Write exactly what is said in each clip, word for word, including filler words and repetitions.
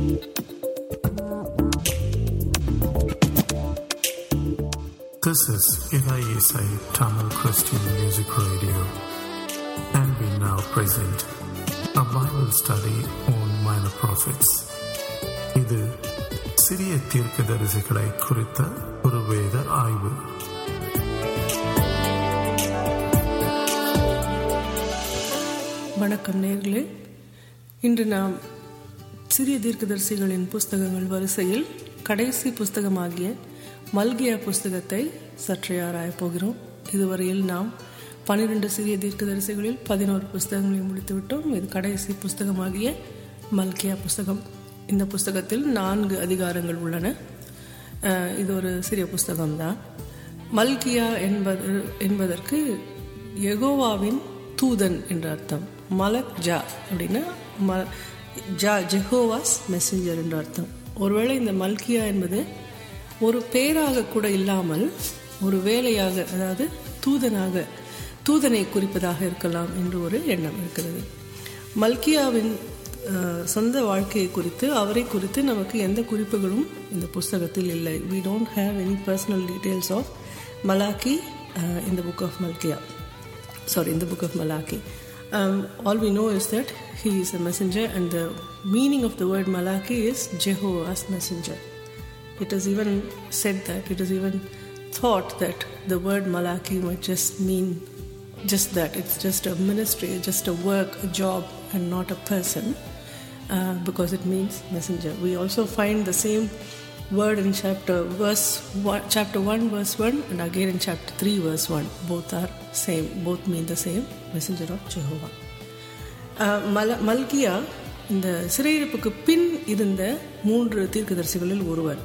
This is I S I Tamil Christian Music Radio, and we now present a Bible study on minor prophets. இது சிறிய தீர்க்கதரிசிகளை குறித்த ஒரு வேத ஆய்வு. வணக்கம் நேயர்களே, இன்று நாம் சிறிய தீர்க்கதரிசிகளின் புஸ்தகங்கள் வரிசையில் கடைசி புஸ்தகமாகிய மல்கியா புஸ்தகத்தை சற்றே ஆராயப் போகிறோம். இதுவரையில் நாம் பன்னிரண்டு சிறிய தீர்க்கதரிசிகளில் பதினோரு புஸ்தகங்களை முடித்துவிட்டோம். இது கடைசி புஸ்தகமாகிய மல்கியா புஸ்தகம். இந்த புஸ்தகத்தில் நான்கு அதிகாரங்கள் உள்ளன. இது ஒரு சிறிய புஸ்தகம்தான். மல்கியா என்பது என்பதற்கு யெகோவாவின் தூதன் என்ற அர்த்தம். மலக் ஜா அப்படின்னா ம ஜா ஜெஹோவாஸ் மெசஞ்சர் என்ற அர்த்தம். ஒருவேளை இந்த மல்கியா என்பது ஒரு பேராக கூட இல்லாமல் ஒரு வேலையாக, அதாவது தூதனாக, தூதனை குறிப்பதாக இருக்கலாம் என்று ஒரு எண்ணம் இருக்கிறது. மல்கியாவின் சொந்த வாழ்க்கையை குறித்து, அவரை குறித்து நமக்கு எந்த குறிப்புகளும் இந்த புஸ்தகத்தில் இல்லை. we don't have any personal details of Malachi uh, in the book of Malkiah. Sorry, in the book of Malachi. Um, all we know is that he is a messenger, and the meaning of the word Malachi is Jehovah's messenger. It is even said that, it is even thought that the word Malachi might just mean just that. It's just a ministry, just a work, a job, and not a person, uh, because it means messenger. We also find the same word in chapter verse one, chapter one verse one, and again in chapter three verse one. Both are same, both mean the same, messenger of Jehovah. uh, Mal- Malkiya இந்த சிறையிருப்புக்கு பின் இருந்த மூன்று தீர்க்கதரிசிகளில் ஒருவர்.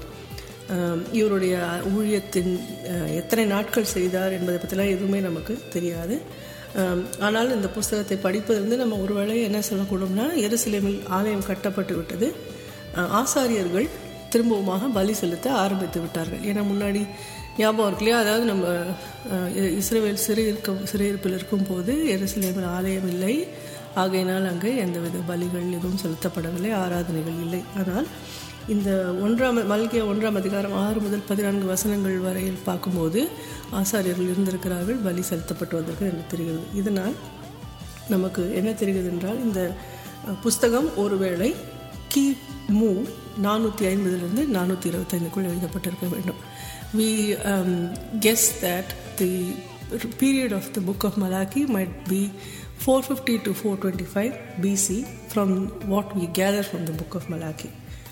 இவருடைய ஊழியத்தின் எத்தனை நாட்கள் செய்தார் என்பதை பற்றிலாம் எதுவுமே நமக்கு தெரியாது. ஆனால் இந்த புஸ்தகத்தை படிப்பதிலிருந்து நம்ம ஒருவேளை என்ன சொல்லக்கூடும்னா, எருசலேமில் ஆலயம் கட்டப்பட்டு விட்டது, ஆசாரியர்கள் திரும்பவுமாக பலி செலுத்த ஆரம்பித்து விட்டார்கள். ஏன்னா முன்னாடி ஞாபகம் இருக்கு இல்லையா, அதாவது நம்ம இஸ்ரவேல் சிறை இருக்க சிறையிருப்பில் இருக்கும் போது எருசலேமில் ஆலயம் இல்லை, ஆகையினால் அங்கே எந்தவித பலிகள் எதுவும் செலுத்தப்படவில்லை, ஆராதனைகள் இல்லை. ஆனால் இந்த ஒன்றாம் மல்கியா ஒன்றாம் அதிகாரம் ஆறு முதல் பதினான்கு வசனங்கள் வரையில் பார்க்கும்போது ஆசாரியர்கள் இருந்திருக்கிறார்கள், பலி செலுத்தப்பட்டு வந்திருக்கு என்று தெரிகிறது. இதனால் நமக்கு என்ன தெரிகிறது என்றால், இந்த புஸ்தகம் ஒருவேளை கி மு நானூற்றி ஐம்பதுலேருந்து நானூற்றி இருபத்தைந்துக்குள் எழுதப்பட்டிருக்க வேண்டும். We um, guess that the period of the book of Malachi might be four fifty to four twenty-five B C from what we gather from the book of Malachi.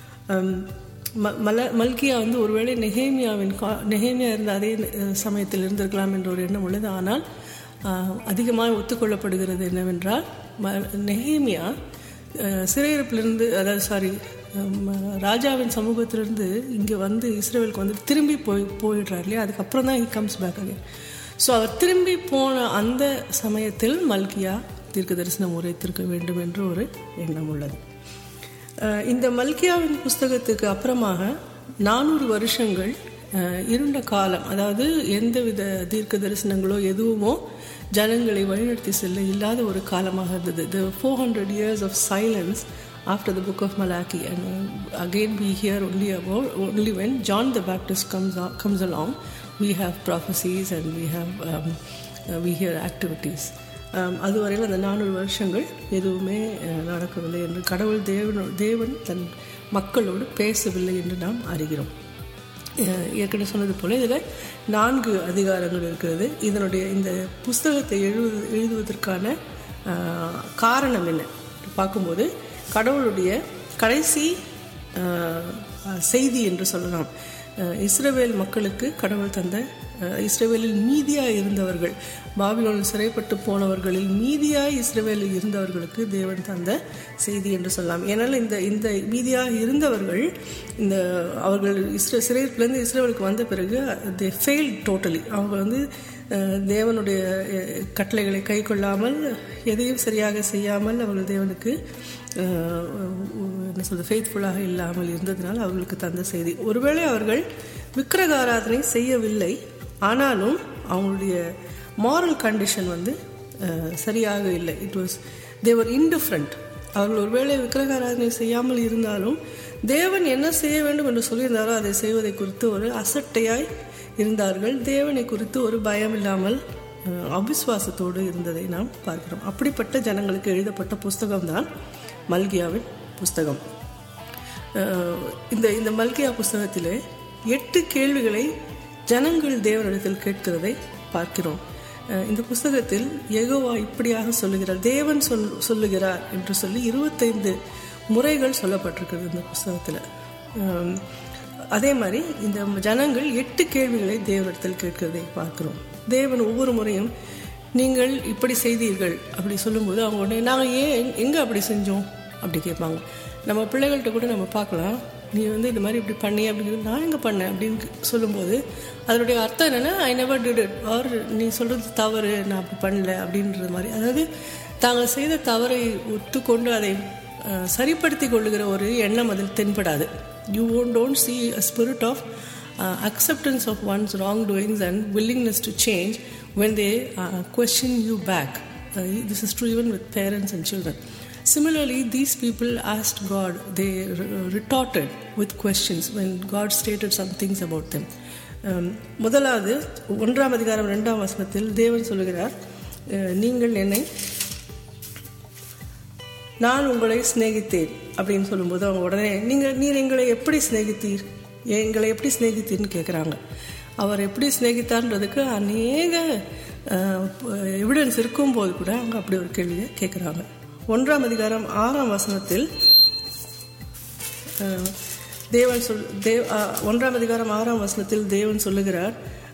மல மல்கியா வந்து ஒருவேளை நெஹேமியாவின் கா நெஹேமியா இருந்த அதே சமயத்தில் இருந்திருக்கலாம் என்ற ஒரு எண்ணம் உள்ளது. ஆனால் அதிகமாக ஒத்துக்கொள்ளப்படுகிறது என்னவென்றால், ம நெஹேமியா சிறையிருப்பிலிருந்து, அதாவது சாரி ராஜாவின் சமூகத்திலிருந்து இங்கே வந்து இஸ்ரேலுக்கு வந்து திரும்பி போய் போயிடுறார் இல்லையா, அதுக்கப்புறம் தான் he comes back again. So அவர் திரும்பி போன அந்த சமயத்தில் மல்கியா தீர்க்க தரிசனம் உரைத்திருக்க வேண்டும் என்று ஒரு எண்ணம் உள்ளது. இந்த மல்கியாவின் புஸ்தகத்துக்கு அப்புறமாக நானூறு வருஷங்கள் இருண்ட காலம், அதாவது எந்தவித தீர்க்க தரிசனங்களோ எதுவுமோ ஜனங்களை வழிநடத்தி செல்ல இல்லாத ஒரு காலமாக இருந்தது. The four hundred years of silence after the book of Malachi, and again we hear only about only when John the Baptist comes comes along we have prophecies and we have um, uh, we hear activities. அதுவரையில் அந்த நானூறு வருஷங்கள் எதுவுமே நடக்கவில்லை என்று, கடவுள் தேவனோ தேவன் தன் மக்களோடு பேசவில்லை என்று நாம் அறிகிறோம். ஏற்கனவே சொன்னது போல இதில் நான்கு அதிகாரங்கள் இருக்கிறது. இதனுடைய இந்த புஸ்தகத்தை எழுது எழுதுவதற்கான காரணம் என்ன பார்க்கும்போது, கடவுளுடைய கடைசி செய்தி என்று சொல்லலாம். இஸ்ரவேல் மக்களுக்கு கடவுள் தந்த, இஸ்ரவேலில் மீதியாய் இருந்தவர்கள், பாபிலோனில் சிறைப்பட்டு போனவர்களில் மீதியாய் இஸ்ரவேலில் இருந்தவர்களுக்கு தேவன் தந்த செய்தி என்று சொல்லலாம். ஏன்னால் இந்த இந்த மீதியாக இருந்தவர்கள் இந்த அவர்கள் இஸ்ரே சிறைப்பிலேருந்து இஸ்ரவேலுக்கு வந்த பிறகு தே ஃபெயில் டோட்டலி. அவங்க வந்து தேவனுடைய கட்டளைகளை கை கொள்ளாமல், எதையும் சரியாக செய்யாமல், அவர்கள் தேவனுக்கு என்ன சொல்றது ஃபெய்த்ஃபுல்லாக இல்லாமல் இருந்ததுனால் அவர்களுக்கு தந்த செய்தி. ஒருவேளை அவர்கள் விக்கிரக ஆராதனை செய்யவில்லை, ஆனாலும் அவங்களுடைய மாரல் கண்டிஷன் வந்து சரியாக இல்லை. It was their indifferent. அவர்கள் ஒருவேளை விக்கிரக ஆராதனை செய்யாமல் இருந்தாலும் தேவன் என்ன செய்ய வேண்டும் என்று சொல்லியிருந்தாரோ அதை செய்வதை குறித்து ஒரு அசட்டையாய் இருந்தார்கள். தேவனை குறித்து ஒரு பயம் இல்லாமல் அவிசுவாசத்தோடு இருந்ததை நாம் பார்க்கிறோம். அப்படிப்பட்ட ஜனங்களுக்கு எழுதப்பட்ட புஸ்தகம்தான் மல்கியாவின் புஸ்தகம். இந்த இந்த மல்கியா புஸ்தகத்திலே எட்டு கேள்விகளை ஜனங்கள் தேவனிடத்தில் கேட்கிறதை பார்க்கிறோம். இந்த புஸ்தகத்தில் யெகோவா இப்படியாக சொல்லுகிறார், தேவன் சொல் சொல்லுகிறார் என்று சொல்லி இருபத்தைந்து முறைகள் சொல்லப்பட்டிருக்கிறது இந்த புஸ்தகத்தில். அதே மாதிரி இந்த ஜனங்கள் எட்டு கேள்விகளை தேவனிடத்தில் கேட்கிறதை பார்க்கிறோம். தேவன் ஒவ்வொரு முறையும் நீங்கள் இப்படி செய்தீர்கள் அப்படி சொல்லும்போது அவங்க உடனே நாங்கள் ஏன் எங்கே அப்படி செஞ்சோம் அப்படி கேட்பாங்க. நம்ம பிள்ளைகள்கிட்ட கூட நம்ம பார்க்கலாம், நீ வந்து இந்த மாதிரி இப்படி பண்ணி அப்படின்னு நான் எங்கே பண்ணேன் அப்படின்னு சொல்லும்போது அதனுடைய அர்த்தம் என்னென்னா I never did it, or நீ சொல்கிறது தவறு, நான் அப்படி பண்ணல அப்படின்றது மாதிரி. அதாவது தாங்கள் செய்த தவறை ஒத்துக்கொண்டு அதை சரிப்படுத்தி கொள்ளுகிற ஒரு எண்ணம் அதில் தென்படாது. You won't don't see a spirit of uh, acceptance of one's wrongdoings and willingness to change when they uh, question you back. Uh, this is true even with parents and children. Similarly, these people asked God, they retorted with questions when God stated some things about them. முதலாவது ஒன்றாம் அதிகாரம் இரண்டாம் வசனத்தில் தேவன் சொல்லுகிறார், நீங்கள் என்னை நான் உங்களை சிநேகித்தேன் அப்படின்னு சொல்லும்போது அவங்க உடனே நீங்கள் நீர் எங்களை எப்படி சிநேகித்தீர், எங்களை எப்படி சிநேகித்தீர்னு கேட்குறாங்க. அவர் எப்படி சிநேகித்தார்ன்றதுக்கு அநேக எவிடன்ஸ் இருக்கும்போது கூட அவங்க அப்படி ஒரு கேள்வியை கேட்குறாங்க. ஒன்றாம் அதிகாரம் ஆறாம் வசனத்தில் தேவன் சொல் தேவ் ஒன்றாம் அதிகாரம் ஆறாம் வசனத்தில் தேவன் சொல்லுகிறார்,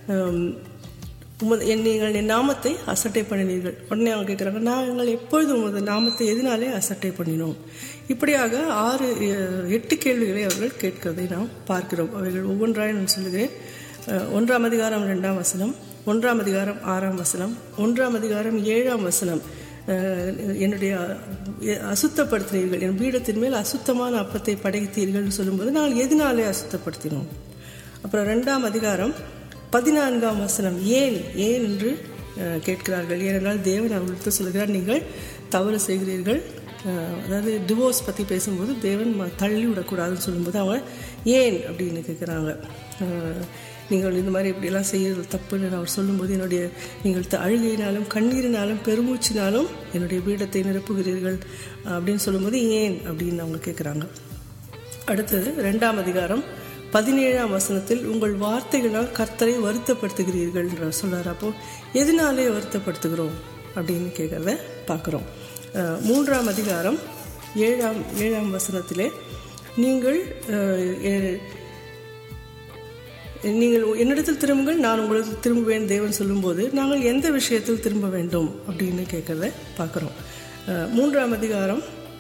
நீங்கள் என் நாமத்தை அசட்டை பண்ணினீர்கள். உடனே அவங்க கேட்குறாங்க, நாங்கள் எப்பொழுதும் உமது நாமத்தை எதனாலே அசட்டை பண்ணினோம். இப்படியாக ஆறு எட்டு கேள்விகளை அவர்கள் கேட்கிறதை நாம் பார்க்கிறோம். அவைகள் ஒவ்வொன்றாய் நான் சொல்லுகிறேன். ஒன்றாம் அதிகாரம் ரெண்டாம் வசனம், ஒன்றாம் அதிகாரம் ஆறாம் வசனம், ஒன்றாம் அதிகாரம் ஏழாம் வசனம், என்னுடைய அசுத்தப்படுத்தினீர்கள், என் பீடத்தின் மேல் அசுத்தமான அப்பத்தை படைத்தீர்கள் சொல்லும்போது நாங்கள் எதனாலே அசுத்தப்படுத்தினோம். அப்புறம் ரெண்டாம் அதிகாரம் பதினான்காம் வசனம், ஏன் ஏன் என்று கேட்கிறார்கள். ஏனென்றால் தேவன் அவர்களுக்கு சொல்கிறார், நீங்கள் தவறு செய்கிறீர்கள். அதாவது டிவோர்ஸ் பற்றி பேசும்போது தேவன் தள்ளி விடக்கூடாதுன்னு சொல்லும்போது அவங்க ஏன் அப்படின்னு கேட்குறாங்க. நீங்கள் இந்த மாதிரி இப்படியெல்லாம் செய்கிறது தப்புன்னு அவர் சொல்லும்போது என்னுடைய நீங்கள் அழுகையினாலும் கண்ணீரினாலும் பெருமூச்சினாலும் என்னுடைய பீடத்தை நிரப்புகிறீர்கள் அப்படின்னு சொல்லும்போது ஏன் அப்படின்னு அவங்க கேட்குறாங்க. அடுத்தது ரெண்டாம் அதிகாரம் பதினேழாம் வசனத்தில் உங்கள் வார்த்தைகளால் கர்த்தரை வருத்தப்படுத்துகிறீர்கள் என்று சொல்கிறார். அப்போது எதனாலே வருத்தப்படுத்துகிறோம் அப்படின்னு கேட்குறத பார்க்குறோம். மூன்றாம் அதிகாரம் ஏழாம் ஏழாம் வசனத்திலே நீங்கள் நீங்கள் என்னிடத்தில் திரும்புங்கள் நான் உங்களுக்கு திரும்புவேன் தேவன் சொல்லும்போது நாங்கள் எந்த விஷயத்தில் திரும்ப வேண்டும் அப்படின்னு கேட்குறத பார்க்குறோம். மூன்றாம் அதிகாரம்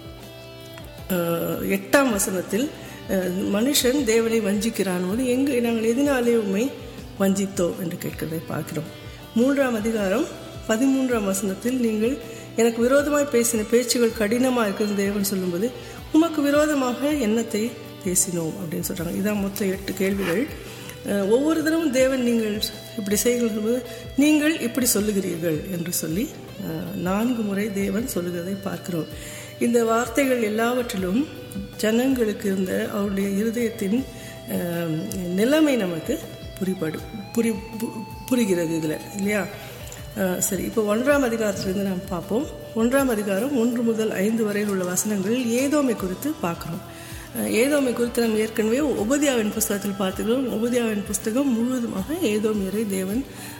எட்டாம் வசனத்தில் மனுஷன் தேவனை வஞ்சிக்கிறான் போது எங்கே நாங்கள் எதனாலே உண்மை வஞ்சித்தோம் என்று கேட்கிறதை பார்க்கிறோம். மூன்றாம் அதிகாரம் பதிமூன்றாம் வசனத்தில் நீங்கள் எனக்கு விரோதமாய் பேசின பேச்சுகள் கடினமாக இருக்கிறது தேவன் சொல்லும்போது உமக்கு விரோதமாக எண்ணத்தை பேசினோம் அப்படின்னு சொல்கிறாங்க. இதான் மொத்தம் எட்டு கேள்விகள். ஒவ்வொரு தடவும் தேவன் நீங்கள் இப்படி செய்கிறது நீங்கள் இப்படி சொல்லுகிறீர்கள் என்று சொல்லி நான்கு முறை தேவன் சொல்லுகிறதை பார்க்கிறோம். இந்த வார்த்தைகள் எல்லாவற்றிலும் ஜனங்களுக்கு இருந்த அவருடைய இருதயத்தின் நிலைமை நமக்கு புரிபடு புரி புரிகிறது இதில் இல்லையா. சரி, இப்போ ஒன்றாம் அதிகாரத்திலிருந்து நாம் பார்ப்போம். ஒன்றாம் அதிகாரம் ஒன்று முதல் ஐந்து வரையில் உள்ள வசனங்களில் ஏதோமை குறித்து பார்க்குறோம். ஏதோமை குறித்து நாம் ஏற்கனவே உபதியாவின் புஸ்தகத்தில் பார்த்துக்கிறோம். உபதியாவின் புஸ்தகம் முழுவதுமாக ஏதோமியரை தேவன்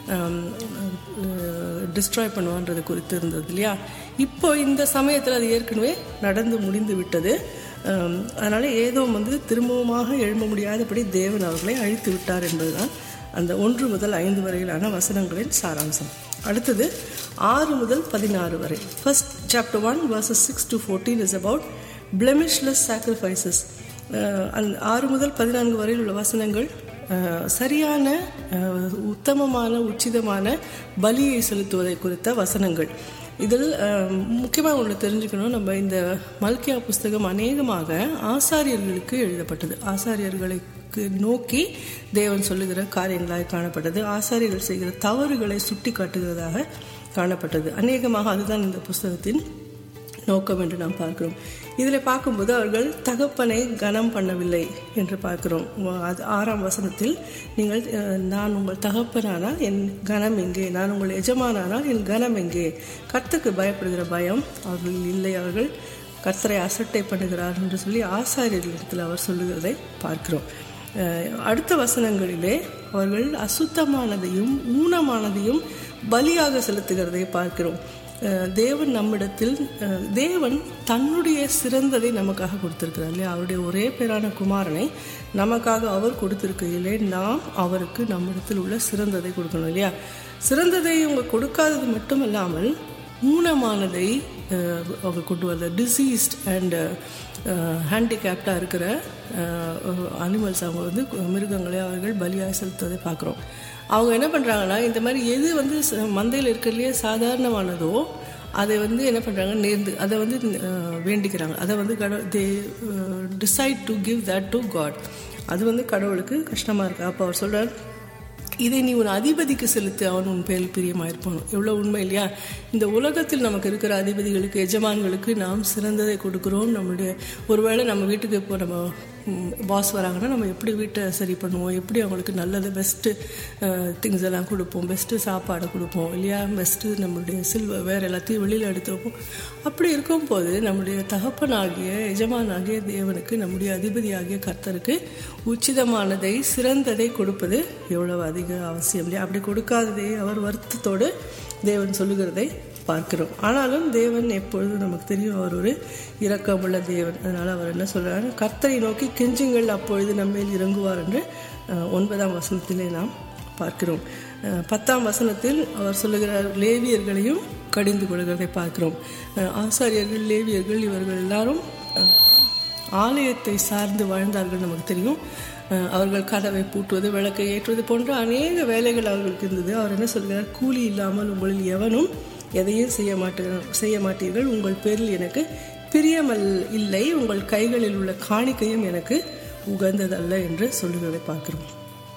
டிஸ்ட்ராய் பண்ணுவான்றது குறித்து இருந்தது இல்லையா. இப்போ இந்த சமயத்தில் அது ஏற்கனவே நடந்து முடிந்து விட்டது. அதனால் ஏதோம் வந்து திரும்பவுமாக எழும்ப முடியாதபடி தேவன் அவர்களை அழித்து விட்டார் என்பதுதான் அந்த ஒன்று முதல் ஐந்து வரையிலான வசனங்களின் சாராம்சம். அடுத்தது ஆறு முதல் பதினாறு வரை. First chapter one verses six to fourteen is about blemishless sacrifices. அந்த ஆறு முதல் பதினான்கு வரையில் உள்ள வசனங்கள் சரியான உத்தமமான உச்சிதமான பலியை செலுத்துவதை குறித்த வசனங்கள். இதில் முக்கியமாக ஒன்று தெரிஞ்சுக்கணும், நம்ம இந்த மல்கியா புஸ்தகம் அநேகமாக ஆசாரியர்களுக்கு எழுதப்பட்டது. ஆசாரியர்களுக்கு நோக்கி தேவன் சொல்லுகிற காரியங்களாக காணப்பட்டது. ஆசாரியர்கள் செய்கிற தவறுகளை சுட்டி காட்டுகிறதாக காணப்பட்டது. அநேகமாக அதுதான் இந்த புஸ்தகத்தின் நோக்கம் என்று நாம் பார்க்கிறோம். இதில் பார்க்கும்போது அவர்கள் தகப்பனை கனம் பண்ணவில்லை என்று பார்க்கிறோம். அது ஆறாம் வசனத்தில், நீங்கள் நான் உங்கள் தகப்பனானால் என் கனம் எங்கே, நான் உங்கள் எஜமானானால் என் கனம் எங்கே. கர்த்தருக்கு பயப்படுகிற பயம் அவர்கள் இல்லை, அவர்கள் கர்த்தரை அசட்டை பண்ணுகிறார் என்று சொல்லி ஆசாரியர்களிடத்தில் அவர் சொல்லுகிறதை பார்க்கிறோம். அடுத்த வசனங்களிலே அவர்கள் அசுத்தமானதையும் ஊனமானதையும் பலியாக செலுத்துகிறதை பார்க்கிறோம். தேவன் நம்மிடத்தில் தேவன் தன்னுடைய சிறந்ததை நமக்காக கொடுத்திருக்கிறார் இல்லையா. அவருடைய ஒரே பேரான குமாரனை நமக்காக அவர் கொடுத்திருக்கையிலே நாம் அவருக்கு நம்மிடத்தில் உள்ள சிறந்ததை கொடுக்கணும் இல்லையா. சிறந்ததை அவங்க கொடுக்காதது மட்டுமல்லாமல் ஊனமானதை அவங்க கொண்டு வரல. டிசீஸ்ட் அண்ட் ஹேண்டிகேப்டாக இருக்கிற அனிமல்ஸ், அவங்க வந்து மிருகங்களை அவர்கள் பலியாக செலுத்துவதை பார்க்குறோம். அவங்க என்ன பண்ணுறாங்கன்னா, இந்த மாதிரி எது வந்து மந்தையில் இருக்கிறதுலையே சாதாரணமானதோ அதை வந்து என்ன பண்ணுறாங்க, நேர்ந்து அதை வந்து வேண்டிக்கிறாங்க. அதை வந்து கடவுள் they decide to give that to god. அது வந்து கடவுளுக்கு கஷ்டமாக இருக்குது. அப்போ அவர் சொல்கிறார், இதை நீ உன் அதிபதிக்கு செலுத்து, அவன் உன் பேரில் பிரியமாயிருப்பான். எவ்வளோ உண்மை இல்லையா. இந்த உலகத்தில் நமக்கு இருக்கிற அதிபதிகளுக்கு, எஜமான்களுக்கு நாம் சிறந்ததை கொடுக்குறோம். நம்மளுடைய ஒருவேளை நம்ம வீட்டுக்கு இப்போ நம்ம பாஸ் வராங்கன்னா நம்ம எப்படி வீட்டை சரி பண்ணுவோம், எப்படி அவங்களுக்கு நல்லது பெஸ்ட்டு திங்ஸ் எல்லாம் கொடுப்போம், பெஸ்ட்டு சாப்பாடை கொடுப்போம் இல்லையா. பெஸ்ட்டு நம்மளுடைய சில்வர் வேறு எல்லாத்தையும் வெளியில் எடுத்து வைப்போம். அப்படி இருக்கும் போது நம்முடைய தகப்பனாகிய எஜமானாகிய தேவனுக்கு, நம்முடைய அதிபதியாகிய கர்த்தருக்கு உச்சிதமானதை சிறந்ததை கொடுப்பது எவ்வளவு அதிக அவசியம் இல்லையா. அப்படி கொடுக்காததை அவர் வருத்தத்தோடு தேவன் சொல்லுகிறதை பார்க்கிறோம். ஆனாலும் தேவன் எப்பொழுதும் நமக்கு தெரியும், அவர் ஒரு இரக்கமுள்ள தேவன். அதனால் அவர் என்ன சொல்கிறார், கர்த்தரை நோக்கி கெஞ்சுங்கள், அப்பொழுது நம்மேல் இறங்குவார் என்று ஒன்பதாம் வசனத்திலே நாம் பார்க்கிறோம். பத்தாம் வசனத்தில் அவர் சொல்லுகிறார், லேவியர்களையும் கடிந்து கொள்கிறதை பார்க்கிறோம். ஆசாரியர்கள், லேவியர்கள் இவர்கள் எல்லாரும் ஆலயத்தை சார்ந்து வாழ்ந்தார்கள். நமக்கு தெரியும், அவர்கள் கதவை பூட்டுவது, விளக்கை ஏற்றுவது போன்ற அநேக வேலைகள் அவர்களுக்கு இருந்தது. அவர் என்ன சொல்கிறார், கூலி இல்லாமல் உங்களில் எவனும் எதையும் செய்ய மாட்டீர்கள் செய்ய மாட்டீர்கள் உங்கள் பேரில் எனக்கு பிரியமல் இல்லை, உங்கள் கைகளில் உள்ள காணிக்கையும் எனக்கு உகந்ததல்ல என்று சொல்லுவதை பார்க்கிறோம்.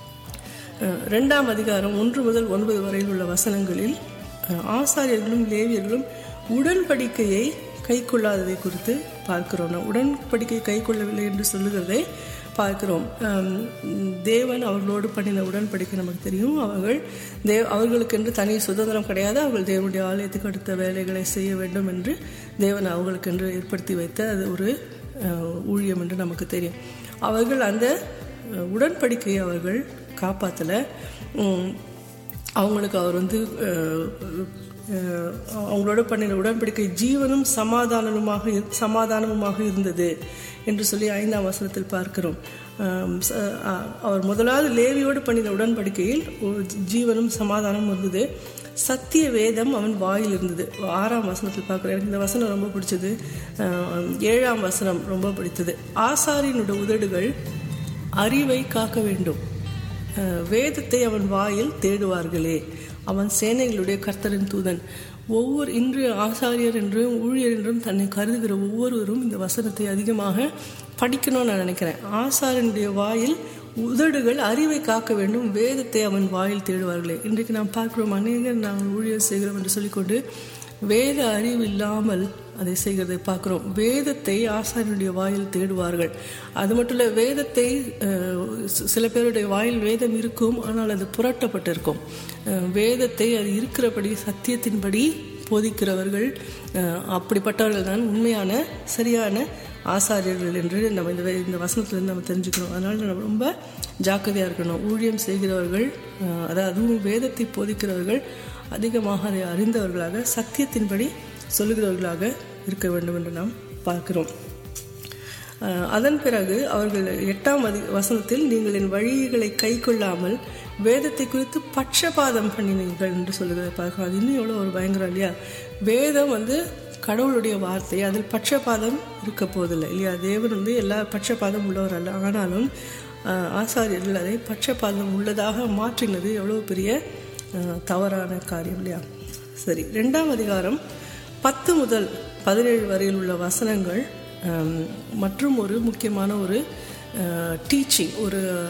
ரெண்டாம் அதிகாரம் ஒன்று முதல் ஒன்பது வரையில் உள்ள வசனங்களில் ஆசாரியர்களும் லேவியர்களும் உடன்படிக்கையை கை கொள்ளாததை குறித்து பார்க்கிறோம். உடன்படிக்கையை கை கொள்ளவில்லை என்று சொல்லுகிறதை பார்க்கிறோம். தேவன் அவர்களோடு பண்ணின உடன்படிக்கை நமக்கு தெரியும். அவர்கள் தேவ அவர்களுக்கென்று தனி சுதந்திரம் கிடையாது. அவர்கள் தேவனுடைய ஆலயத்துக்கு அடுத்த வேலைகளை செய்ய வேண்டும் என்று தேவன் அவர்களுக்கென்று ஏற்படுத்தி வைத்த அது ஒரு ஊழியம் என்று நமக்கு தெரியும். அவர்கள் அந்த உடன்படிக்கையை அவர்கள் காப்பாற்றலை. அவங்களுக்கு அவர் வந்து அவங்களோட பண்ணின உடன்படிக்கை ஜீவனும் சமாதானமுமாக சமாதானமுமாக இருந்தது என்று சொல்லி ஐந்தாம் வசனத்தில் பார்க்கிறோம். அவர் முதலாவது லேவியோடு பண்ணின உடன்படிக்கையில் ஜீவனும் சமாதானமும் இருந்தது. சத்திய வேதம் அவன் வாயில் இருந்தது. ஆறாம் வசனத்தில் பார்க்குறேன். எனக்கு இந்த வசனம் ரொம்ப பிடிச்சது. ஏழாம் வசனம் ரொம்ப பிடித்தது. ஆசாரியனுடைய உதடுகள் அறிவை காக்க வேண்டும், வேதத்தை அவன் வாயில் தேடுவார்களே, அவன் சேனைகளுடைய கர்த்தரின் தூதன். ஒவ்வொரு இன்று ஆசாரியர் என்றும் ஊழியர் என்றும் தன்னை கருதுகிற ஒவ்வொருவரும் இந்த வசனத்தை அதிகமாக படிக்கணும்னு நான் நினைக்கிறேன். ஆசாரியனுடைய வாயில் உதடுகள் அறிவை காக்க வேண்டும், வேதத்தை அவன் வாயில் தேடுவார்களே. இன்றைக்கு நாம் பார்க்கிறோம், அநேகர் நாங்கள் ஊழியர் செய்கிறோம் என்று சொல்லிக்கொண்டு வேத அறிவு இல்லாமல் அதை செய்கிறதை பார்க்கிறோம். வேதத்தை ஆசாரியனுடைய வாயில் தேடுவார்கள். அது மட்டும் இல்லை, வேதத்தை சில பேருடைய வாயில் வேதம் இருக்கும், ஆனால் அது புரட்டப்பட்டிருக்கும். வேதத்தை அது இருக்கிறபடி சத்தியத்தின்படி போதிக்கிறவர்கள், அப்படிப்பட்டவர்கள் தான் உண்மையான சரியான ஆசாரியர்கள் என்று நம்ம இந்த இந்த வசனத்திலிருந்து நம்ம தெரிஞ்சுக்கணும். அதனால நம்ம ரொம்ப ஜாக்கிரதையாக இருக்கணும். ஊழியம் செய்கிறவர்கள், அதாவது அதுவும் வேதத்தை போதிக்கிறவர்கள் அதிகமாக அதை அறிந்தவர்களாக சத்தியத்தின்படி சொல்லுகிறவர்களாக இருக்க வேண்டும் என்று நாம் பார்க்கிறோம். அதன் பிறகு அவர்கள் எட்டாம் அதி வசனத்தில் நீங்கள் என் வழிகளை கை கொள்ளாமல் வேதத்தை குறித்து பட்சபாதம் பண்ணினீர்கள் என்று சொல்லுகிறத பார்க்கிறோம். அது இன்னும் எவ்வளோ ஒரு பயங்கரம் இல்லையா. வேதம் வந்து கடவுளுடைய வார்த்தை, அதில் பட்சபாதம் இருக்க போதில்லை இல்லையா. தேவன் வந்து எல்லா பட்சபாதம் உள்ளவர் அல்ல. ஆனாலும் ஆசாரியர்கள் அதை பட்சபாதம் உள்ளதாக மாற்றினது எவ்வளோ பெரிய தவறான காரியம் இல்லையா. சரி, ரெண்டாம் அதிகாரம் பத்து முதல் பதினேழு வரையில் உள்ள வசனங்கள் மற்றும் ஒரு முக்கியமான ஒரு டீச்சிங், ஒரு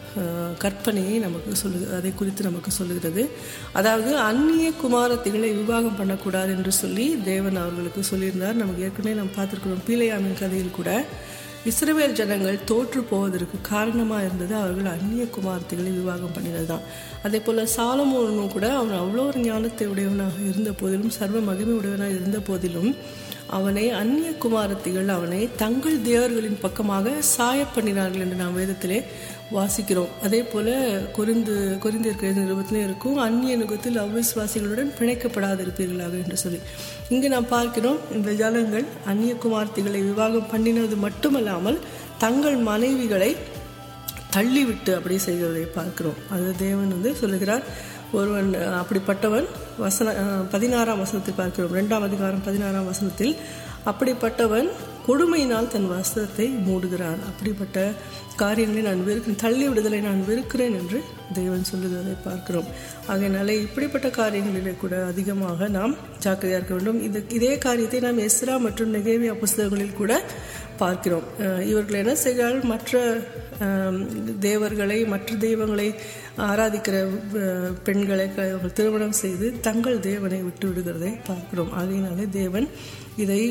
கற்பனையை நமக்கு சொல்லு அதை குறித்து நமக்கு சொல்லுகிறது. அதாவது அந்நிய குமாரத்திகளை விவாகம் பண்ணக்கூடாது என்று சொல்லி தேவன் அவர்களுக்கு சொல்லியிருந்தார். நமக்கு ஏற்கனவே நம்ம பார்த்துருக்கிறோம் பீலையாமின் கதையில் கூட இஸ்ரவேல் ஜனங்கள் தோற்று போவதற்கு காரணமாக இருந்தது அவர்கள் அந்நிய குமாரத்திகளை விவாகம் பண்ணினது தான். அதே போல் சாலமோனும் கூட அவன் அவ்வளோ ஒரு ஞானத்தை உடையவனாக இருந்த போதிலும் சர்வ மகிமை உடையவனாக இருந்த போதிலும் அவனை அந்நிய குமாரத்திகள் அவனை தங்கள் தேவர்களின் பக்கமாக சாய பண்ணினார்கள் என்று நாம் வேதத்திலே வாசிக்கிறோம். அதே போல கொரிந்து கொரிந்தியர் நிருபத்திலே இருக்கும் அந்நிய நுகத்தில் அவ்விசுவாசிகளுடன் பிணைக்கப்படாதிருப்பீர்களாக என்று சொல்லி இங்கு நாம் பார்க்கிறோம். இந்த ஜனங்கள் அந்நிய குமார்த்திகளை விவாகம் பண்ணினது மட்டுமல்லாமல் தங்கள் மனைவிகளை தள்ளிவிட்டு அப்படி செய்கிறதை பார்க்கிறோம். அது தேவன் வந்து சொல்லுகிறார். ஒருவன் அப்படிப்பட்டவன் வசன பதினாறாம் வசனத்தில் பார்க்கிறோம். இரண்டாம் அதிகாரம் பதினாறாம் வசனத்தில் அப்படிப்பட்டவன் கொடுமையினால் தன் வஸ்திரத்தை மூடுகிறான். அப்படிப்பட்ட காரியங்களை நான் வெறுக்கிறேன், தள்ளி விடுதலை நான் வெறுக்கிறேன் என்று தேவன் சொல்லுகிறதை பார்க்கிறோம். ஆகையினாலே இப்படிப்பட்ட காரியங்களிலே கூட அதிகமாக நாம் ஜாக்கிரதையாக இருக்க வேண்டும். இது இதே காரியத்தை நாம் எஸ்ரா மற்றும் நெகேமியா புஸ்தகங்களில் கூட பார்க்கிறோம். இவர்கள் என்ன செய்கிறார்கள்? மற்ற தேவர்களை மற்ற தெய்வங்களை ஆராதிக்கிற பெண்களை திருமணம் செய்து தங்கள் தேவனை விட்டு விடுகிறதை பார்க்கிறோம். ஆகையினாலே தேவன் இதை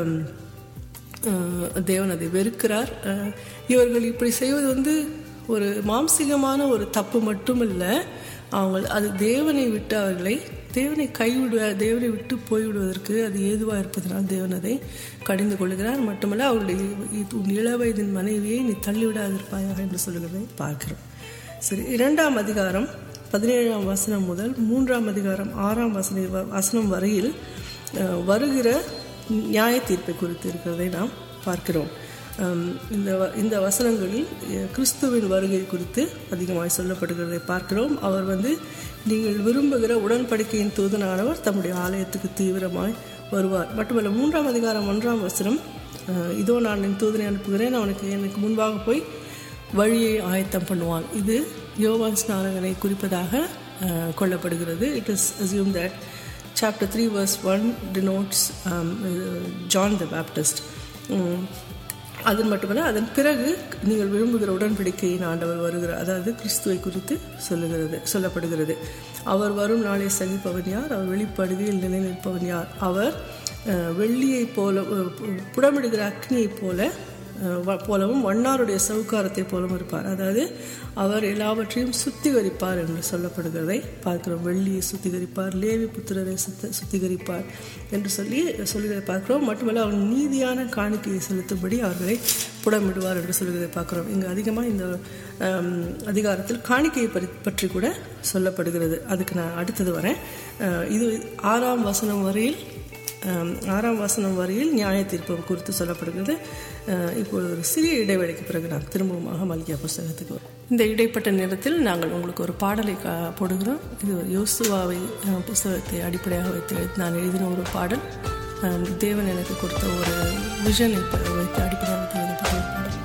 தேவன் அதை வெறுக்கிறார். இவர்கள் இப்படி செய்வது வந்து ஒரு மாம்சிகமான ஒரு தப்பு மட்டுமில்லை, அவங்க அது தேவனை விட்டு அவர்களை தேவனை கைவிடுவ தேவனை விட்டு போய்விடுவதற்கு அது ஏதுவாக இருப்பதனால் தேவன் அதை கடிந்து கொள்கிறார். மட்டுமல்ல அவருடைய இள வயதின் மனைவியை நீ தள்ளிவிடாதிருப்பாயாக என்று சொல்லுகிறதை பார்க்கிறோம். சரி, இரண்டாம் அதிகாரம் பதினேழாம் வசனம் முதல் மூன்றாம் அதிகாரம் ஆறாம் வசன வசனம் வரையில் வருகிற நியாய தீர்ப்பை குறித்து இருக்கிறதை நாம் பார்க்கிறோம். இந்த இந்த வசனங்களில் கிறிஸ்துவின் வருகை குறித்து அதிகமாக சொல்லப்படுகிறதை பார்க்கிறோம். அவர் வந்து நீங்கள் விரும்புகிற உடன்படிக்கையின் தூதனானவர் தம்முடைய ஆலயத்துக்கு தீவிரமாய் வருவார். மட்டுமல்ல மூன்றாம் அதிகாரம் ஒன்றாம் வசனம், இதோ நான் என் தூதனை அனுப்புகிறேன், அவனுக்கு எனக்கு முன்பாக போய் வழியை ஆயத்தம் பண்ணுவான். இது யோவான் ஸ்நானகனை குறிப்பதாக கொள்ளப்படுகிறது. It is assume that chapter three verse one denotes um, John the Baptist. அது மட்டுமல்ல, அதன் பிறகு நீங்கள் விரும்புகிற உடன்படிக்கையின் ஆண்டவர் வருகிறார், அதாவது கிறிஸ்துவை குறித்து சொல்லுகிறது சொல்லப்படுகிறது. அவர் வரும் நாளை சகிப்பவன் யார்? அவர் வெளிப்படுகையில் நிலை நிற்பவன் யார்? அவர் வெள்ளியை போல புடமிடுகிற அக்னியை போல போலவும் வண்ணாருடைய சவுக்காரத்தை போலவும் இருப்பார். அதாவது அவர் எல்லாவற்றையும் சுத்திகரிப்பார் என்று சொல்லப்படுகிறதை பார்க்கிறோம். வெள்ளியை சுத்திகரிப்பார், லேவி புத்திரரை சுத்த சுத்திகரிப்பார் என்று சொல்லி சொல்லுகிறதை பார்க்கிறோம். மட்டுமல்ல அவர் நீதியான காணிக்கையை செலுத்தும்படி அவர்களை புடமிடுவார் என்று சொல்லுகிறதை பார்க்கிறோம். இங்கு அதிகமாக இந்த அதிகாரத்தில் காணிக்கையை பற்றி கூட சொல்லப்படுகிறது. அதுக்கு நான் அடுத்தது வரேன். இது ஆறாம் வசனம் வரையில் ஆறாம் வசனம் வரையில் நியாய தீர்ப்பு குறித்து சொல்லப்படுகிறது. இப்பொழுது ஒரு சிறிய இடைவெளிக்கு பிறகு நான் திரும்பவுமாக மல்கியா புஸ்தகத்துக்கு வரும். இந்த இடைப்பட்ட நேரத்தில் நாங்கள் உங்களுக்கு ஒரு பாடலை போடுகிறோம். இது யோசுவாவை புஸ்தகத்தை அடிப்படையாக வைத்து நான் எழுதின ஒரு பாடல். தேவன் எனக்கு கொடுத்த ஒரு விஷனை வைத்து அடிப்படையாக வைத்து எழுதப்பட்ட ஒரு பாடல்.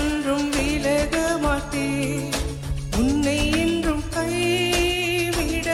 உன்னை என்றும் கைவிட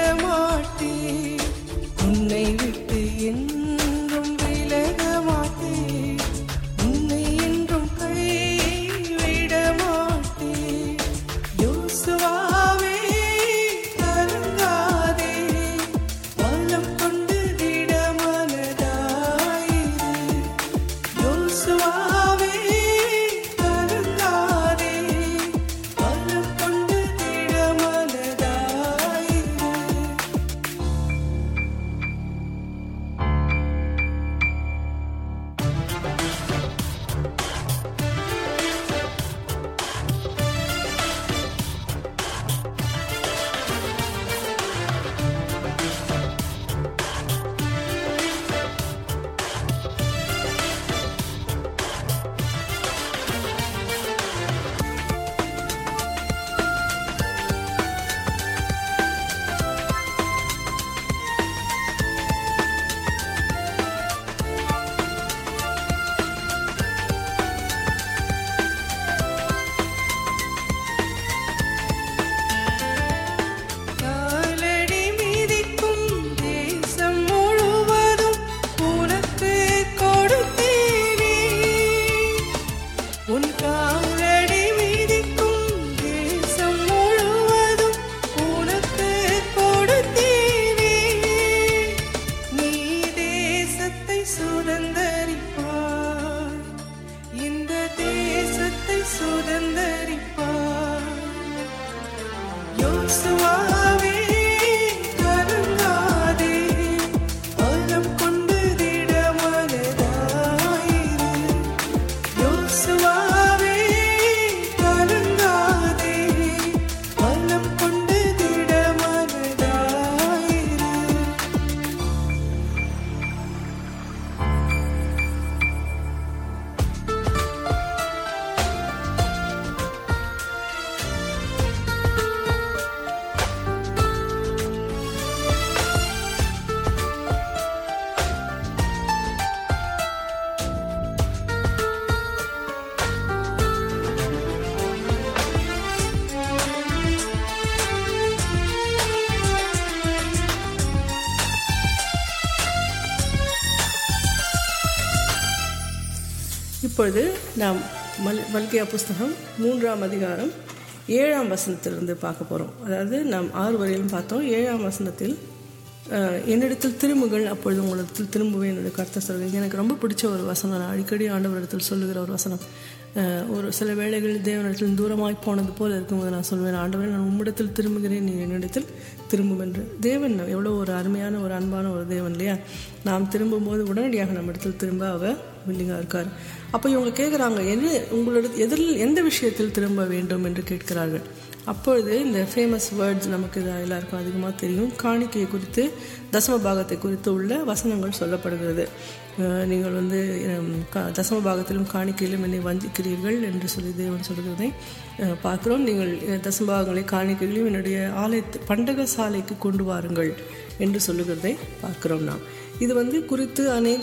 இப்பொழுது நாம் மல் மல்கியா புஸ்தகம் மூன்றாம் அதிகாரம் ஏழாம் வசனத்திலிருந்து பார்க்க போகிறோம். அதாவது நாம் ஆறு வரையிலும் பார்த்தோம். ஏழாம் வசனத்தில் என்னிடத்தில் திரும்புகள், அப்பொழுது உங்களிடத்தில் திரும்புவேன் என்னுடைய கர்த்தர் சொல்கிறேன். எனக்கு ரொம்ப பிடிச்ச ஒரு வசனம், நான் அடிக்கடி ஆண்டவரிடத்தில் சொல்லுகிற ஒரு வசனம். ஒரு சில வேளைகளில் தேவனிடத்தில் தூரமாய் போனது போல் இருக்கும்போது நான் சொல்வேன், ஆண்டவரே நான் உம்மிடத்தில் திரும்புகிறேன், நீ என்னிடத்தில் திரும்பும் என்று. தேவன் எவ்வளோ ஒரு அருமையான ஒரு அன்பான ஒரு தேவன் இல்லையா? நாம் திரும்பும்போது உடனடியாக நம்ம இடத்தில் திரும்ப அவர் வில்லிங்காக இருக்கார். அப்போ இவங்க கேட்குறாங்க, என்ன உங்களோட எதில் எந்த விஷயத்தில் திரும்ப வேண்டும் என்று கேட்கிறார்கள். அப்பொழுது இந்த ஃபேமஸ் வேர்ட்ஸ் நமக்கு இது எல்லாருக்கும் அதிகமாக தெரியும். காணிக்கையை குறித்து, தசம பாகத்தை குறித்து உள்ள வசனங்கள் சொல்லப்படுகிறது. நீங்கள் வந்து தசம பாகத்திலும் காணிக்கையிலும் என்னை வஞ்சிக்கிறீர்கள் என்று சொல்லி தேவன் சொல்கிறதை பார்க்குறோம். நீங்கள் தசம பாகங்களை காணிக்கைகளையும் என்னுடைய ஆலயத்து பண்டக சாலைக்கு கொண்டு வாருங்கள் என்று சொல்லுகிறதை பார்க்குறோம். நாம் இது வந்து குறித்து அநேக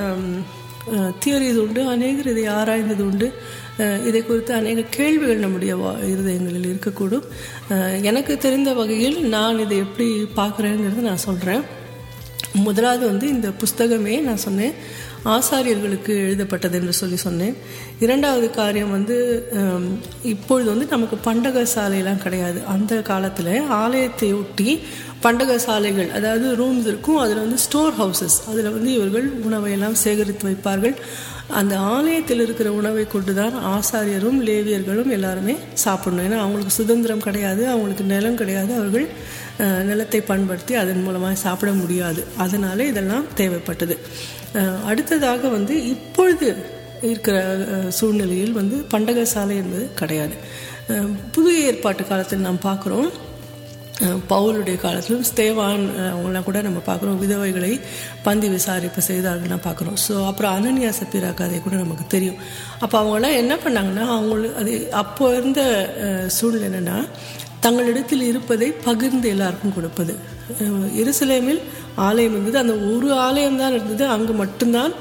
தியரிஸ் உண்டு, அநேகர் இதை ஆராய்ந்தது உண்டு. இதை குறித்து அநேக கேள்விகள் நம்முடைய இருதயங்களில் இருக்கக்கூடும். எனக்கு தெரிந்த வகையில் நான் இதை எப்படி பார்க்குறேங்கிறது நான் சொல்கிறேன். முதலாவது வந்து இந்த புஸ்தகமே நான் சொன்னேன் ஆசாரியர்களுக்கு எழுதப்பட்டது என்று சொல்லி சொன்னேன். இரண்டாவது காரியம் வந்து இப்பொழுது வந்து நமக்கு பண்டக சாலையெல்லாம் கிடையாது. அந்த காலத்தில் ஆலயத்தை ஒட்டி பண்டக சாலைகள், அதாவது ரூம்ஸ் இருக்கும், அதில் வந்து ஸ்டோர் ஹவுசஸ், அதில் வந்து இவர்கள் உணவையெல்லாம் சேகரித்து வைப்பார்கள். அந்த ஆலயத்தில் இருக்கிற உணவை கொண்டு தான் ஆசாரியரும் லேவியர்களும் எல்லாருமே சாப்பிடணும். ஏன்னா அவங்களுக்கு சுதந்திரம் கிடையாது, அவங்களுக்கு நிலம் கிடையாது, அவர்கள் நிலத்தை பயன்படுத்தி அதன் மூலமாக சாப்பிட முடியாது. அதனால இதெல்லாம் தேவைப்பட்டது. அடுத்ததாக வந்து இப்பொழுது இருக்கிற சூழ்நிலையில் வந்து பண்டக சாலை என்பது கிடையாது. புதிய ஏற்பாட்டு காலத்தில் நாம் பார்க்குறோம், பவுலுடைய காலத்திலும் ஸ்தேவான் அவங்களாம் கூட நம்ம பார்க்குறோம், விதவைகளை பந்தி விசாரிப்பு செய்தார்கள்னா பார்க்குறோம். ஸோ அப்புறம் அனனியா சப்பீரா கதை கூட நமக்கு தெரியும். அப்போ அவங்களாம் என்ன பண்ணாங்கன்னா, அவங்களுக்கு அது அப்போ இருந்த சூழ்நிலை என்னென்னா, தங்களிடத்தில் இருப்பதை பகிர்ந்து எல்லாருக்கும் கொடுப்பது. எருசலேமில் ஆலயம் இருந்தது, அந்த ஒரு ஆலயம்தான் இருந்தது, அங்கே மட்டும்தான்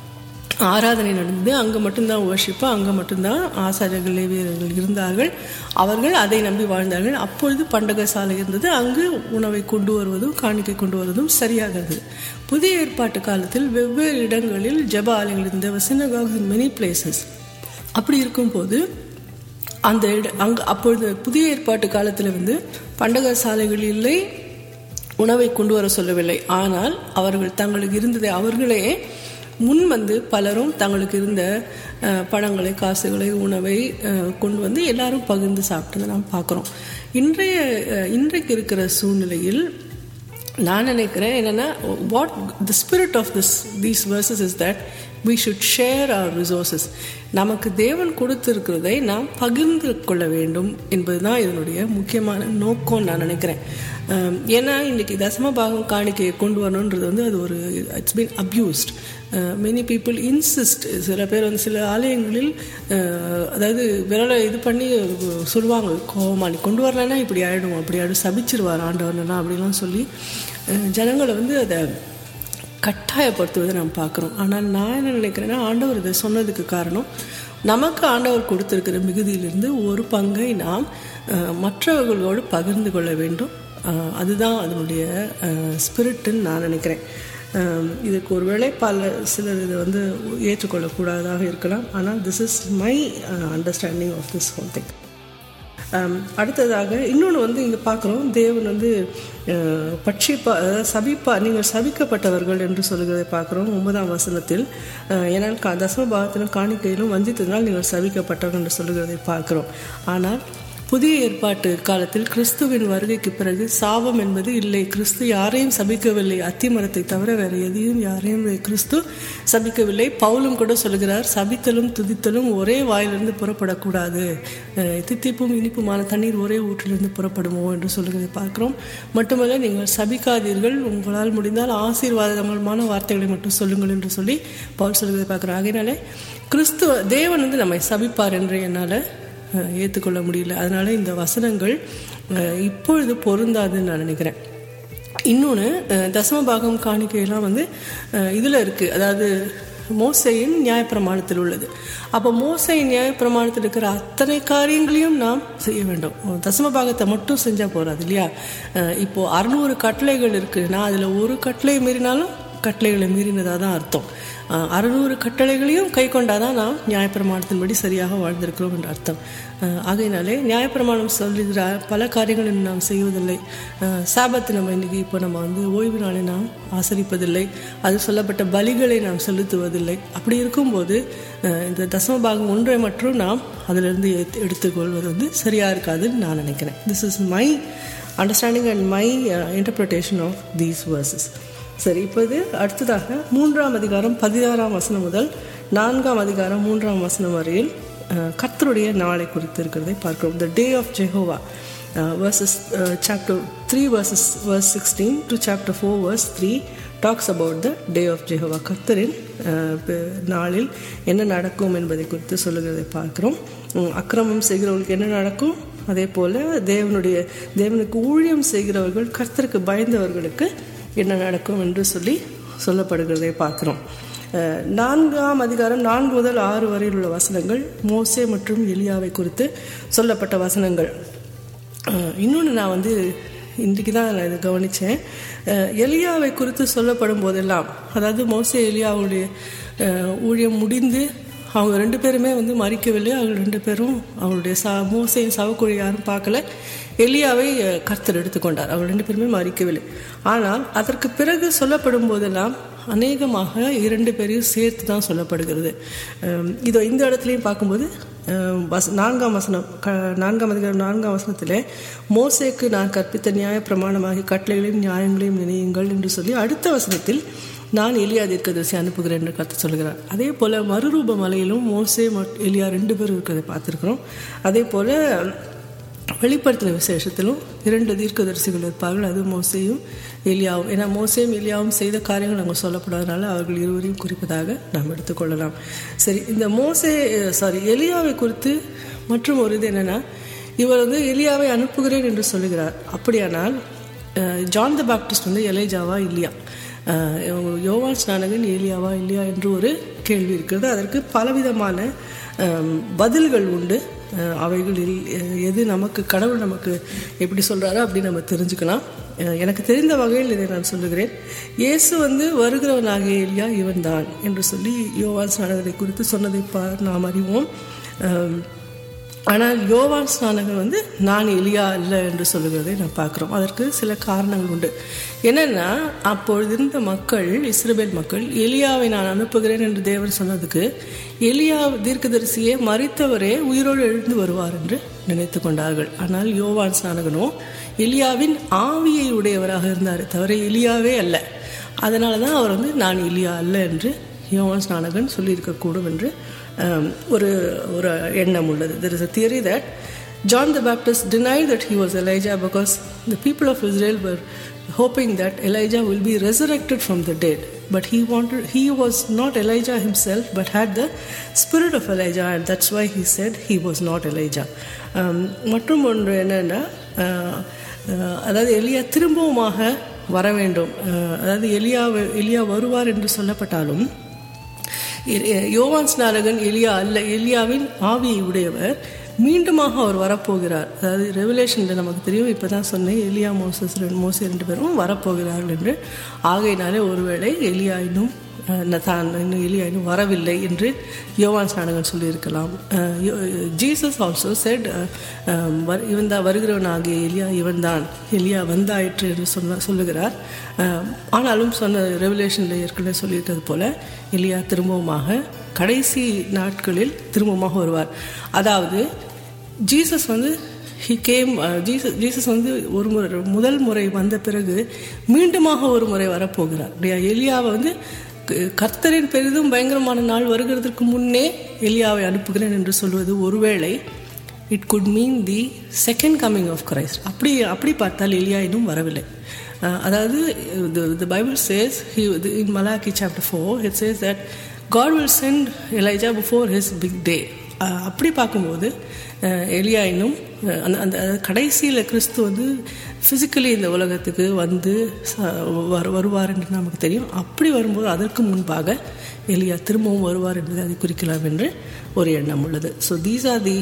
ஆராதனை நடந்தது, அங்கே மட்டும்தான் வர்ஷிப்பு, அங்கே மட்டும்தான் ஆசாரியர்கள் லேவியர்கள் இருந்தார்கள், அவர்கள் அதை நம்பி வாழ்ந்தார்கள். அப்பொழுது பண்டக சாலை இருந்தது, அங்கு உணவை கொண்டு வருவதும் காணிக்கை கொண்டு வருவதும் சரியாக இருந்தது. புதிய ஏற்பாட்டு காலத்தில் வெவ்வேறு இடங்களில் ஜெப ஆலயங்கள் இருந்த சினகாக்ஸ் இன் மெனி பிளேசஸ். அப்படி இருக்கும்போது அந்த இட அங்கே அப்பொழுது புதிய ஏற்பாட்டு காலத்தில் வந்து பண்டக சாலைகள் இல்லை, உணவை கொண்டு வர சொல்லவில்லை. ஆனால் அவர்கள் தங்களுக்கு இருந்ததை அவர்களே முன் வந்து பலரும் தங்களுக்கு இருந்த பணங்களை, காசுகளை, உணவை கொண்டு வந்து எல்லாரும் பகிர்ந்து சாப்பிட்டதை நாம் பார்க்குறோம். இன்றைய இன்றைக்கு இருக்கிற சூழ்நிலையில் நான் நினைக்கிறேன் என்னென்னா, what the spirit of this these verses is that we should share our resources. நமக்கு தேவன் கொடுத்திருக்கிறதை நாம் பகிர்ந்து கொள்ள வேண்டும் என்பதுதான் இதனுடைய முக்கியமான நோக்கம் நான் நினைக்கிறேன். ஏன்னா இன்னைக்கு தசம பாகம் காணிக்கையை கொண்டு வரணுன்றது வந்து அது ஒரு it's been abused. Many people insist. சில பேர் வந்து சில ஆலயங்களில் அதாவது விரலை இது பண்ணி சொல்லுவாங்க, கோவமா நீ கொண்டு வரலன்னா இப்படி ஆகிடும், அப்படி ஆகிடும், சபிச்சிருவார் ஆண்டவர்னா அப்படிலாம் சொல்லி ஜனங்களை வந்து அதை கட்டாயப்படுத்துவதை நாம் பார்க்குறோம். ஆனால் நான் என்ன நினைக்கிறேன்னா, ஆண்டவர் இதை சொன்னதுக்கு காரணம், நமக்கு ஆண்டவர் கொடுத்திருக்கிற மிகுதியிலிருந்து ஒரு பங்கை நாம் மற்றவர்களோடு பகிர்ந்து கொள்ள வேண்டும். அதுதான் அதனுடைய ஸ்பிரிட்டுன்னு நான் நினைக்கிறேன். இதுக்கு ஒரு வேளை பல சிலர் இதை வந்து ஏற்றுக்கொள்ளக்கூடாதாக இருக்கலாம். ஆனால் this is my understanding of this whole thing. அடுத்ததாக இன்னொன்று வந்து இங்கே பார்க்குறோம், தேவன் வந்து பட்சிப்பா, அதாவது சபிப்பா, நீங்கள் சபிக்கப்பட்டவர்கள் என்று சொல்லுகிறதை பார்க்குறோம். ஒன்பதாம் வசனத்தில், ஏன்னால் கா தசம பாகத்திலும் காணிக்கையிலும் வஞ்சித்ததினால் நீங்கள் சபிக்கப்பட்டவர்கள் என்று சொல்லுகிறதை பார்க்குறோம். ஆனால் புதிய ஏற்பாட்டு காலத்தில் கிறிஸ்துவின் வருகைக்கு பிறகு சாபம் என்பது இல்லை. கிறிஸ்து யாரையும் சபிக்கவில்லை, அத்திமரத்தை தவிர வேறு எதையும் யாரையும் கிறிஸ்து சபிக்கவில்லை. பவுலும் கூட சொல்கிறார், சபித்தலும் துதித்தலும் ஒரே வாயிலிருந்து புறப்படக்கூடாது, தித்திப்பும் இனிப்புமான தண்ணீர் ஒரே ஊற்றிலிருந்து புறப்படுமோ என்று சொல்லுகிறதை பார்க்கிறோம். மட்டுமல்ல, நீங்கள் சபிக்காதீர்கள், உங்களால் முடிந்தால் ஆசீர்வாதமான வார்த்தைகளை மட்டும் சொல்லுங்கள் என்று சொல்லி பவுல் சொல்லுகிறதை பார்க்கிறோம். ஆகையினாலே கிறிஸ்துவ தேவன் வந்து நம்மை சபிப்பார் என்று என்னால் ஏற்றுக்கொள்ள முடியல. அதனால இந்த வசனங்கள் இப்பொழுது பொருந்தாதுன்னு நான் நினைக்கிறேன். இன்னொன்று, தசம பாகம் காணிக்கையெல்லாம் வந்து இதில் இருக்குது, அதாவது மோசையின் நியாயப்பிரமாணத்தில் உள்ளது. அப்போ மோசையின் நியாயப்பிரமாணத்தில் இருக்கிற அத்தனை காரியங்களையும் நாம் செய்ய வேண்டும். தசம பாகத்தை மட்டும் செஞ்சால் போகாது இல்லையா? இப்போது அறுநூறு கட்டளைகள் இருக்குன்னா அதில் ஒரு கட்டளை மீறினாலும் கட்டளைகளை மீறினதாக தான் அர்த்தம். அறுநூறு கட்டளைகளையும் கை கொண்டாதான் நாம் நியாயப்பிரமாணத்தின்படி சரியாக வாழ்ந்திருக்கிறோம் என்ற அர்த்தம். ஆகையினாலே நியாயப்பிரமாணம் சொல்லுகிற பல காரியங்களை நாம் செய்வதில்லை. சாபத்து நம்ம இன்னைக்கு இப்போ நம்ம வந்து ஓய்வு நாளை நாம் ஆசரிப்பதில்லை, அது சொல்லப்பட்ட பலிகளை நாம் செலுத்துவதில்லை. அப்படி இருக்கும்போது இந்த தசமபாகம் ஒன்றை மட்டும் நாம் அதிலிருந்து எடுத்துக்கொள்வது வந்து சரியாக இருக்காதுன்னு நான் நினைக்கிறேன். This is my understanding and my interpretation of these verses. சரி, இப்போது அடுத்ததாக மூன்றாம் அதிகாரம் பதினாறாம் வசனம் முதல் நான்காம் அதிகாரம் மூன்றாம் வசனம் வரையில் கர்த்தருடைய நாளை குறித்து இருக்கிறதை பார்க்கிறோம். The day of Jehovah, verses chapter three verses verse sixteen to chapter four verse three talks about the day of Jehovah. கர்த்தரின் நாளில் என்ன நடக்கும் என்பதை குறித்து சொல்லுகிறதை பார்க்கிறோம். அக்கிரமம் செய்கிறவர்களுக்கு என்ன நடக்கும், அதே போல் தேவனுடைய தேவனுக்கு ஊழியம் செய்கிறவர்கள் கர்த்தருக்கு பயந்தவர்களுக்கு என்ன நடக்கும் என்று சொல்லி சொல்லப்படுகிறதை பார்க்கிறோம். நான்காம் அதிகாரம் நான்கு முதல் ஆறு வரையில் உள்ள வசனங்கள் மோசே மற்றும் எலியாவை குறித்து சொல்லப்பட்ட வசனங்கள். இன்னொன்று நான் வந்து இன்றைக்கு தான் நான் இதை கவனித்தேன். எலியாவை குறித்து சொல்லப்படும் போதெல்லாம், அதாவது மோசே எலியாவுடைய ஊழியம் முடிந்து அவங்க ரெண்டு பேருமே வந்து மறிக்கவில்லை. அவங்க ரெண்டு பேரும் அவங்களுடைய சா மோசையின் சவக்குழி யாரும் பார்க்கல. எலியாவை கர்த்தர் எடுத்துக்கொண்டார். அவங்க ரெண்டு பேருமே மறிக்கவில்லை. ஆனால் அதற்கு பிறகு சொல்லப்படும் போதெல்லாம் அநேகமாக இரண்டு பேரையும் சேர்த்து தான் சொல்லப்படுகிறது. இதோ இந்த இடத்துலையும் பார்க்கும்போது வச நான்காம் வசனம் க நான்காம் அதிகாரம் நான்காம் வசனத்தில் மோசேக்கு நான் கற்பித்த நியாய பிரமாணமாகி கட்டளைகளையும் நியாயங்களையும் நினையுங்கள் என்று சொல்லி அடுத்த வசனத்தில் நான் எலியா தீர்க்கதரிசி அனுப்புகிறேன் என்று கர்த்தர் சொல்கிறார். அதே போல் மறுரூப மலையிலும் மோசே எலியா ரெண்டு பேரும் இருக்கிறதை பார்த்துருக்குறோம். அதே போல் வெளிப்படுத்தின விசேஷத்திலும் இரண்டு தீர்க்கதரிசிகள் இருப்பார்கள், அது மோசேயும் எலியாவும். ஏன்னா மோசேயும் எலியாவும் செய்த காரியங்கள் நாங்கள் சொல்லப்படாதனால அவர்கள் இருவரையும் குறிப்பதாக நாம் எடுத்துக்கொள்ளலாம். சரி, இந்த மோசே சாரி எலியாவை குறித்து மற்றும் ஒரு இது என்னென்னா, இவர் வந்து எலியாவை அனுப்புகிறேன் என்று சொல்லுகிறார். அப்படியானால் ஜான் த பாப்டிஸ்ட் வந்து எலைஜாவா இல்லையா, யோவான் ஸ்நானகன் ஏலியாவா இல்லையா என்று ஒரு கேள்வி இருக்கிறது. அதற்கு பலவிதமான பதில்கள் உண்டு. அவைகளில் எது நமக்கு கடவுள் நமக்கு எப்படி சொல்கிறாரோ அப்படி நம்ம தெரிஞ்சுக்கலாம். எனக்கு தெரிந்த வகையில் இதை நான் சொல்லுகிறேன். இயேசு வந்து வருகிறவனாகிய எலியா இவன் தான் என்று சொல்லி யோவான் ஸ்நானகரை குறித்து சொன்னதை பா நாம் அறிவோம். ஆனால் யோவான் ஸ்நானகன் வந்து நான் எலியா இல்லை என்று சொல்லுகிறதை நான் பார்க்குறோம். அதற்கு சில காரணங்கள் உண்டு. என்னென்னா, அப்பொழுது இருந்த மக்கள், இஸ்ரவேல் மக்கள், எலியாவை நான் அனுப்புகிறேன் என்று தேவன் சொன்னதுக்கு எலியா தீர்க்கதரிசியே மரித்தவரே உயிரோடு எழுந்து வருவார் என்று நினைத்து கொண்டார்கள். ஆனால் யோவான் ஸ்நானகனோ எலியாவின் ஆவியை உடையவராக இருந்தார், தவிர எலியாவே அல்ல. அதனால தான் அவர் வந்து நான் எலியா அல்ல என்று யோவான் ஸ்நானகன் சொல்லியிருக்கக்கூடும் என்று ஒரு ஒரு எண்ணம் உள்ளது. There is a theory that John the Baptist denied that he was Elijah because the people of Israel were hoping that Elijah will be resurrected from the dead. But he wanted, he was not Elijah himself, but had the spirit of Elijah, and that's why he said he was not Elijah. மற்றும் ஒன்று என்னென்னா, அதாவது எலியா திரும்பவுமாக வர வேண்டும். அதாவது எலியா எலியா வருவார் என்று சொல்லப்பட்டாலும் யோவான் ஸ்நானகன் எலியா அல்ல, எலியாவின் ஆவியை உடையவர். மீண்டுமாக அவர் வரப்போகிறார். அதாவது ரெவலேஷனில் நமக்கு தெரியும், இப்போ தான் சொன்னேன், எலியா மோசஸ் மோசே ரெண்டு பேரும் வரப்போகிறார்கள் என்று. ஆகையினாலே ஒருவேளை எலியா இன்னும் தான் இன்னும் எலியா இன்னும் வரவில்லை என்று யோவான் ஸ்நானகன் சொல்லியிருக்கலாம். ஜீசஸ் ஆல்சோ செட் இவன் தான் வருகிறவன் ஆகிய எலியா இவன் தான் எலியா வந்தாயிற்று என்று சொல்ல சொல்லுகிறார். ஆனாலும் சொன்ன ரெவலேஷனில் ஏற்கனவே சொல்லியிருக்கிறது போல எலியா திரும்பவுமாக கடைசி நாட்களில் திரும்பமாக வருவார். அதாவது ஜீசஸ் வந்து ஹி கேம் ஜீசஸ் ஜீசஸ் வந்து ஒரு முறை முதல் முறை வந்த பிறகு மீண்டுமாக ஒரு முறை வரப்போகிறார். எலியாவை வந்து கர்த்தரின் பெரிதும் பயங்கரமான நாள் வருகிறதுக்கு முன்னே எலியாவை அனுப்புகிறேன் என்று சொல்வது ஒருவேளை it could mean the second coming of Christ. அப்படி அப்படி பார்த்தால் எலியா இன்னும் வரவில்லை. அதாவது the Bible says in Malachi chapter four it says that God will send Elijah before his big day. அப்படி பார்க்கும்போது எலியா இன்னும் அந்த அந்த கடைசியில் கிறிஸ்து வந்து ஃபிசிக்கலி இந்த உலகத்துக்கு வந்து வருவார் என்று நமக்கு தெரியும். அப்படி வரும்போது அதற்கு முன்பாக எலியா திரும்பவும் வருவார் என்பதை அதை குறிக்கலாம் என்று ஒரு எண்ணம் உள்ளது. So these are the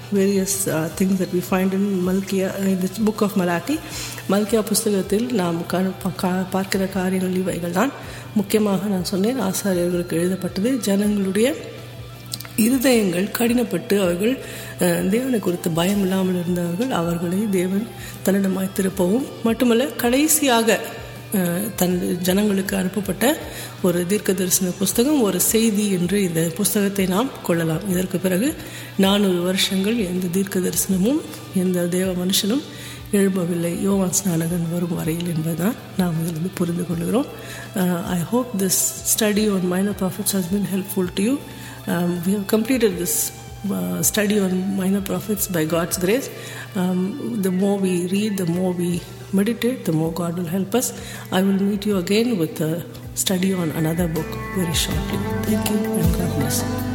various uh, things that we find in Malkiya, in the book of Malachi. மல்கியா புஸ்தகத்தில் நாம் பார்க்கிற காரியங்கள் இவைகள் தான். முக்கியமாக நான் சொன்னேன், ஆசாரியர்களுக்கு எழுதப்பட்டது. ஜனங்களுடைய இருதயங்கள் கடினப்பட்டு அவர்கள் தேவனை குறித்து பயம் இல்லாமல் இருந்தவர்கள், அவர்களை தேவன் தன்னிடமாய் திருப்பவும் மட்டுமல்ல, கடைசியாக தன் ஜனங்களுக்கு அனுப்பப்பட்ட ஒரு தீர்க்க தரிசன புஸ்தகம், ஒரு செய்தி என்று இந்த புஸ்தகத்தை நாம் கொள்ளலாம். இதற்கு பிறகு நானூறு வருஷங்கள் எந்த தீர்க்க தரிசனமும் எந்த தேவ மனுஷனும் எழுப்பவில்லை, யோவான் ஸ்நானகன் வரும் வரையில் என்பதுதான் நாம் இதிலிருந்து புரிந்து கொள்கிறோம். I hope this study on minor prophets has been helpful to you. We have completed this Uh, study on minor prophets by God's grace. Um, the more we read, the more we meditate, the more God will help us. I will meet you again with a study on another book very shortly. Thank you and God bless you.